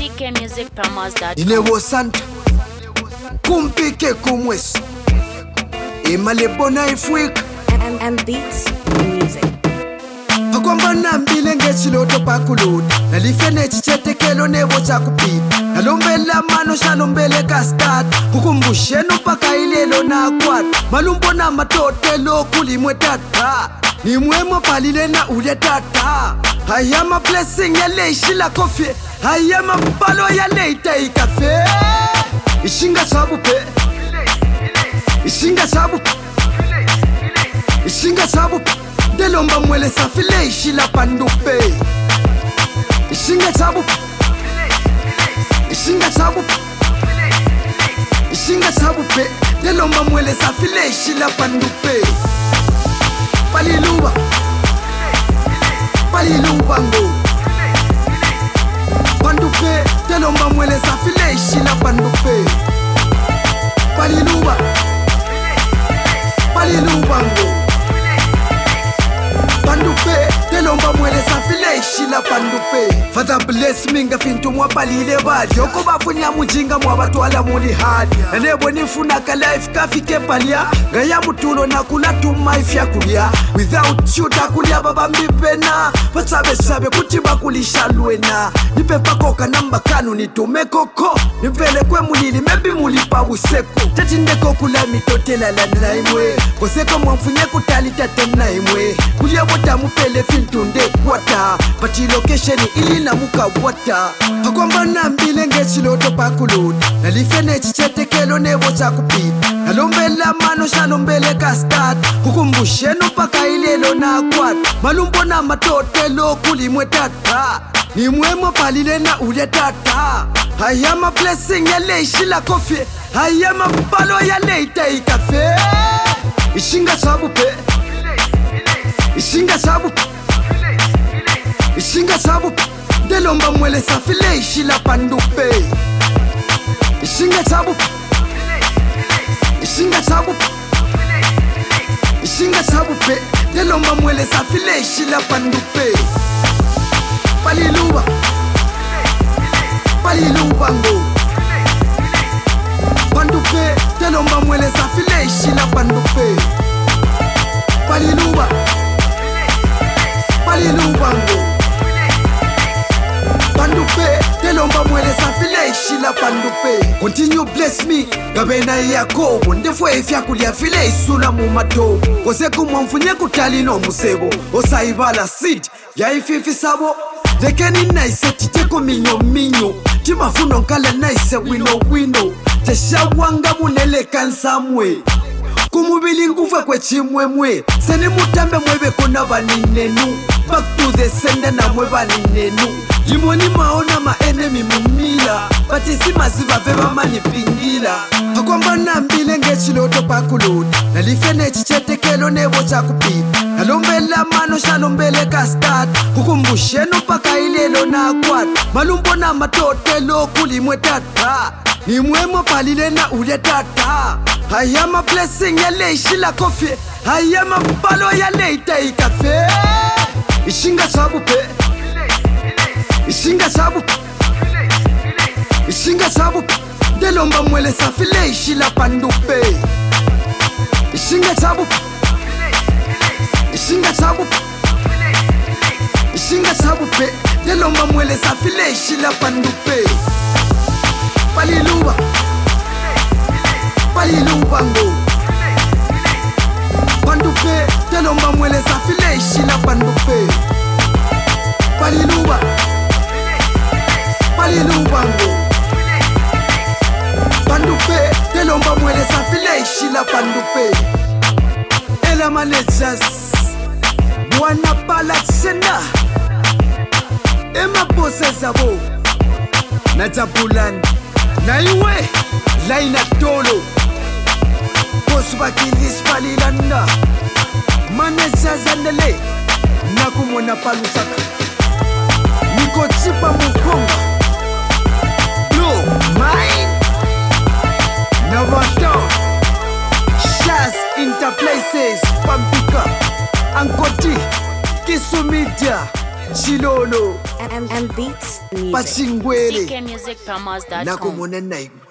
GKmusicPromos.com. Inewo Santa kumpike kumwes imale bona ifwik and beats music. akwamba nambile ngechiloto pakuluti nalifene chichetekelo nevo chakupita nalombela mano shalombele kastad kukumbusheno paka ilelo na kwata malumbo na matotelo kulimwe tata nimwemo palile na ule tata hayama blessing ya leishila kofi hayama palo ya leita ikafe ishinga chabupe ishinga chabupe ishinga chabupe delomba mwele safile ishila pandupe ishinga chabupe ishinga chabupe ishinga chabupe delomba mwele safile ishila pandupe paliluba paliluba ngo pandupe delomba mwele safile ishila pandupe paliluba paliluba ngo pandupe telomba mwele safile ishila pandupe Father bless me ngafintu mwapalile badi yoko bafunya mujinga mwabatwala muli hadi enebo nifuna ka life kafike palia ngaya mutulo na kula tuma ifya kulia without you takulia baba mbipena pasabe kuti bakulisha lwena nipe pakoka namba kanu nitume koko nipele kwe mulili mebi mulipa useko tatindeko kula mitotela la naimwe koseko mwamfunye kutalita temna imwe kulia bota mupele fintunde kwata pati location ili na muka wata akwamba nambile ngechiloto pakuluti nalifene chichetekelo nevo chakupita nalombela mano shalombele kastad kukumbusheno paka ilelo na kwata malumbo na matotelo kulimwe tata nimwemo palile na ule tata hayama blessing ya leishila kofi hayama palo ya leita ikafe ishinga chabupe ishinga chabupe ishinga chabupe delomba mwele safile ishila pandupe ishinga chabupe ishinga chabupe ishinga chabupe delomba mwele safile ishila pandupe paliluba paliluba ngo pandupe delomba mwele safile ishila pandupe paliluba paliluba ngo pandupe telomba mwele safile ishila pandupe continue bless me gabena yakobo ndefo efya kulia file isula mu mato koseko mwamfunye kutali no musebo osaibala seed ya ififi sabo dekeni naise titeko minyo timafuno nkala naise wino teshawanga munele kansamwe kumubili nguve kwe chimwemwe seni mutambe mwebe kona baninenu back to the sender na mwe baninenu limoni maona ma enemy mumila bati simaziva veba mani pingila akwamba nambile ngechiloto pakuluti nalifene chichetekelo nevo chakupita nalombela mano shalombele kastad kukumbusheno paka ilelo na kwata malumbo na matotelo kulimwe tata nimwemo palile na ule tata hayama blessing ya leishila kofi hayama palo ya leita ikafe ishinga chabupe ishinga chabupe ishinga chabupe delomba mwele safile ishila pandupe ishinga chabupe ishinga chabupe ishinga chabupe delomba mwele safile ishila pandupe paliluba paliluba ngo pandupe telomba mwele safile ishila pandupe paliluba paliluba ngo pandupe telomba mwele safile ishila pandupe ela managers bwana palatsena ema bose zabo na Jabulan na iwe laina tolo bosu bakilis palilanda managers andele nakumona palusaka niko chipa mukonga bro mine Navato Shaz Interplaces Pampika Ankoti Kisu Media Chilolo and beats music. pachingwere CKmusicpromos.com. nakumone naiku